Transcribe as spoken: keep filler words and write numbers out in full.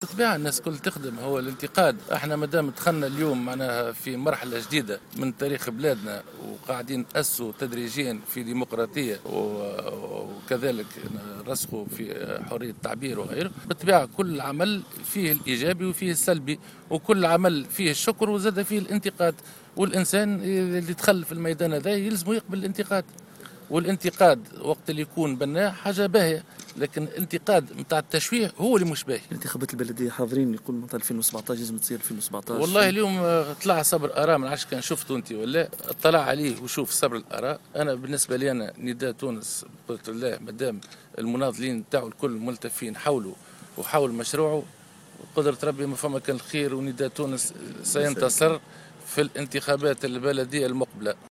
بالطبيعة الناس كل تخدم هو الانتقاد. احنا مادام دخلنا اليوم معناها في مرحلة جديدة من تاريخ بلادنا وقاعدين نأسوا تدريجيا في ديمقراطية وكذلك رسخوا في حرية التعبير وغيره. بالطبيعة كل عمل فيه الإيجابي وفيه السلبي، وكل عمل فيه الشكر وزاد فيه الانتقاد، والإنسان اللي دخل في الميدان هذا يلزمه يقبل الانتقاد. والانتقاد وقت اللي يكون بناء حاجة باهية، لكن الانتقاد نتاع التشويه هو اللي مش باهي. الانتخابات البلديه حاضرين يقول مثلا ألفين وسبعطاش لازم تصير ألفين وسبعطاش. والله اليوم طلع صبر اراء، ما عادش كان شفته انت ولا اطلع عليه وشوف صبر الاراء. انا بالنسبه لي انا نداء تونس قلت الله مادام المناضلين تاعو الكل ملتفين حوله وحول مشروعه، قدرة ربي ما فما كان الخير، ونداء تونس سينتصر في الانتخابات البلديه المقبله.